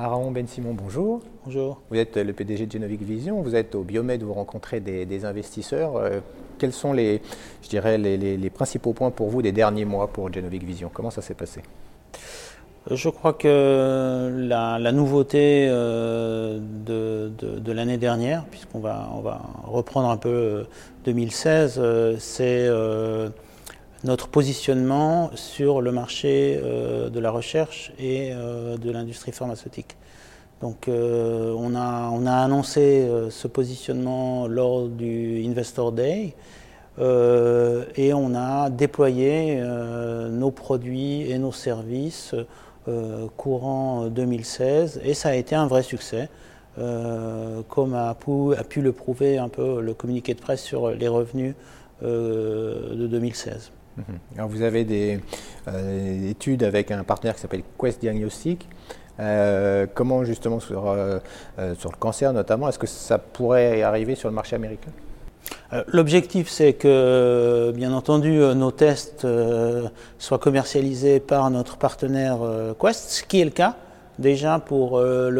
Aaron Ben-Simon, bonjour. Bonjour. Vous êtes le PDG de Genovic Vision, vous êtes au Biomed, vous rencontrez des investisseurs. Quels sont les principaux points pour vous des derniers mois pour Genovic Vision? Comment ça s'est passé? Je crois que la nouveauté de l'année dernière, puisqu'on va reprendre un peu 2016, c'est notre positionnement sur le marché de la recherche et de l'industrie pharmaceutique. Donc on a annoncé ce positionnement lors du Investor Day et on a déployé nos produits et nos services courant 2016 et ça a été un vrai succès, comme a pu le prouver un peu le communiqué de presse sur les revenus de 2016. Alors vous avez des études avec un partenaire qui s'appelle Quest Diagnostic. Comment justement sur le cancer notamment, est-ce que ça pourrait arriver sur le marché américain? L'objectif, c'est que, bien entendu, nos tests soient commercialisés par notre partenaire Quest, ce qui est le cas déjà pour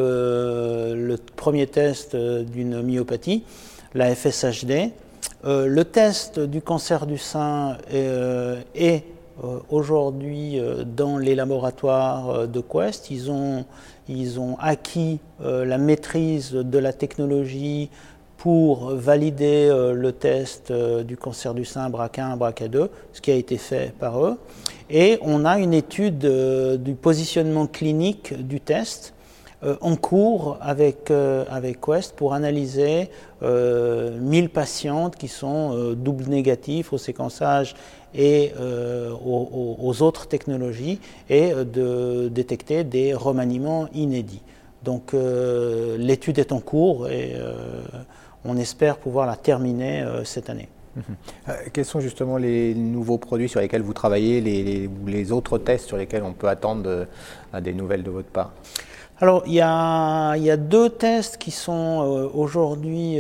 le premier test d'une myopathie, la FSHD. Le test du cancer du sein est aujourd'hui dans les laboratoires de Quest. Ils ont acquis la maîtrise de la technologie pour valider le test du cancer du sein BRCA1, BRCA2, ce qui a été fait par eux. Et on a une étude du positionnement clinique du test en cours avec Quest pour analyser 1000 patientes qui sont double négatifs au séquençage et aux autres technologies et de détecter des remaniements inédits. Donc l'étude est en cours et on espère pouvoir la terminer cette année. Quels sont justement les nouveaux produits sur lesquels vous travaillez, les autres tests sur lesquels on peut attendre des nouvelles de votre part? Alors, il y a deux tests qui sont aujourd'hui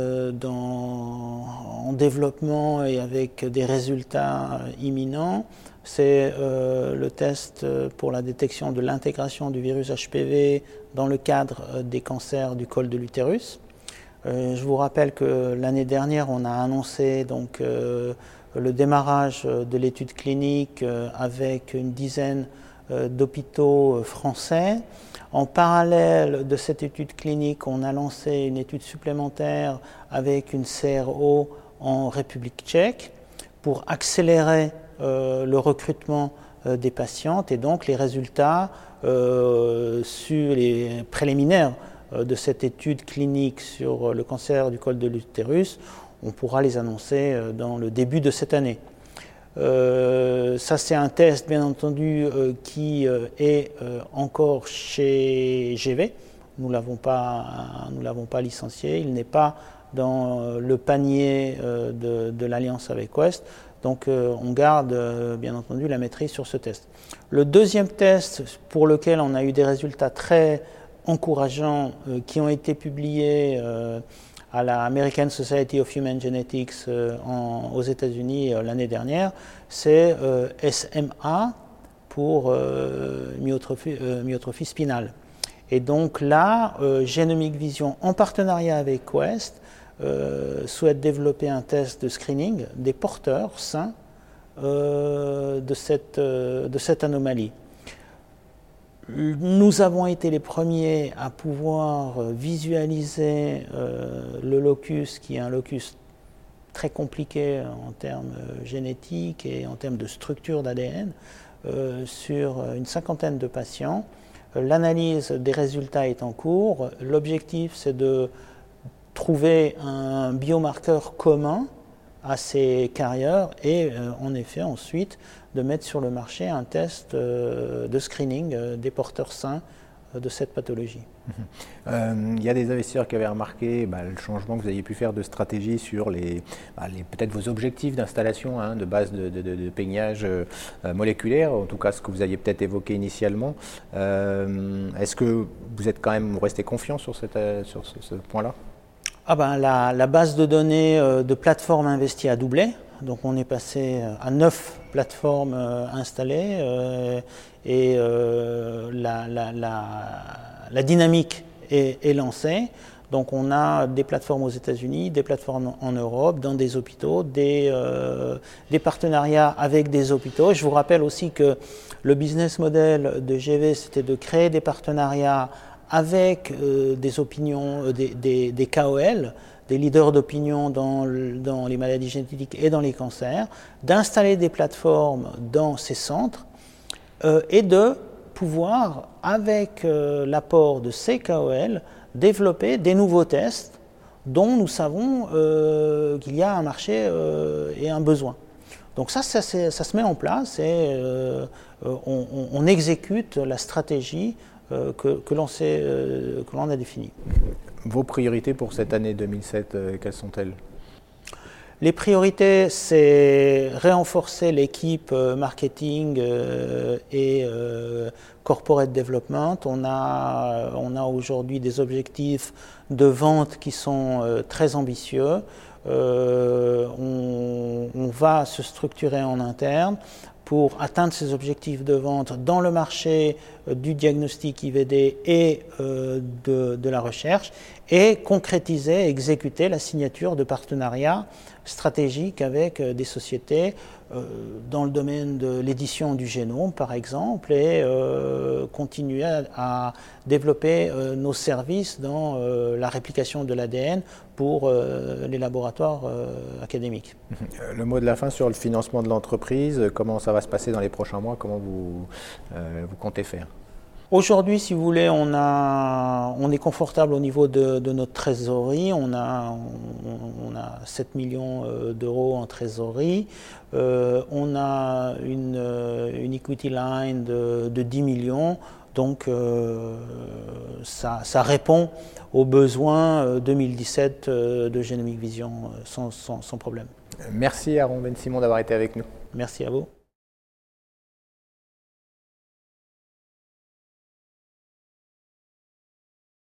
en développement et avec des résultats imminents. C'est le test pour la détection de l'intégration du virus HPV dans le cadre des cancers du col de l'utérus. Je vous rappelle que l'année dernière, on a annoncé donc, le démarrage de l'étude clinique avec une dizaine d'hôpitaux français. En parallèle de cette étude clinique, on a lancé une étude supplémentaire avec une CRO en République tchèque pour accélérer le recrutement des patientes et donc les résultats sur les préliminaires de cette étude clinique sur le cancer du col de l'utérus, on pourra les annoncer dans le début de cette année. Ça c'est un test bien entendu qui est encore chez GV. Nous l'avons pas licencié. Il n'est pas dans le panier de l'alliance avec Quest. Donc on garde bien entendu la maîtrise sur ce test. Le deuxième test pour lequel on a eu des résultats très encourageants qui ont été publiés à la American Society of Human Genetics aux États-Unis l'année dernière, c'est SMA pour myotrophie spinale. Et donc là, Genovic Vision, en partenariat avec Quest, souhaite développer un test de screening des porteurs sains de cette anomalie. Nous avons été les premiers à pouvoir visualiser le locus, qui est un locus très compliqué en termes génétiques et en termes de structure d'ADN, sur une cinquantaine de patients. L'analyse des résultats est en cours. L'objectif, c'est de trouver un biomarqueur commun à ces carrières et en effet ensuite de mettre sur le marché un test de screening des porteurs sains de cette pathologie. Il y a des investisseurs qui avaient remarqué le changement que vous aviez pu faire de stratégie sur peut-être vos objectifs d'installation de base de peignage moléculaire, en tout cas ce que vous aviez peut-être évoqué initialement. Est-ce que vous êtes quand même resté confiant sur ce point-là? La base de données de plateformes investies a doublé. Donc on est passé à 9 plateformes installées et la dynamique est lancée. Donc on a des plateformes aux États-Unis, des plateformes en Europe, dans des hôpitaux, des partenariats avec des hôpitaux. Je vous rappelle aussi que le business model de GV, c'était de créer des partenariats avec des opinions, des KOL, des leaders d'opinion dans les maladies génétiques et dans les cancers, d'installer des plateformes dans ces centres et de pouvoir, avec l'apport de ces KOL, développer des nouveaux tests dont nous savons qu'il y a un marché et un besoin. Donc ça se met en place et on exécute la stratégie que l'on a définie. Vos priorités pour cette année 2007, quelles sont-elles ? Les priorités, c'est renforcer l'équipe marketing et corporate development. On a aujourd'hui des objectifs de vente qui sont très ambitieux. On va se structurer en interne pour atteindre ces objectifs de vente dans le marché du diagnostic IVD et de la recherche et concrétiser, exécuter la signature de partenariats stratégiques avec des sociétés dans le domaine de l'édition du génome par exemple et continuer à développer nos services dans la réplication de l'ADN pour les laboratoires académiques. Le mot de la fin sur le financement de l'entreprise, comment ça va se passer dans les prochains mois, comment vous comptez faire ? Aujourd'hui, si vous voulez, on est confortable au niveau de notre trésorerie. On a 7 millions d'euros en trésorerie. On a une equity line de 10 millions. Donc, ça répond aux besoins 2017 de Génomique Vision sans problème. Merci Aaron Ben Simon d'avoir été avec nous. Merci à vous.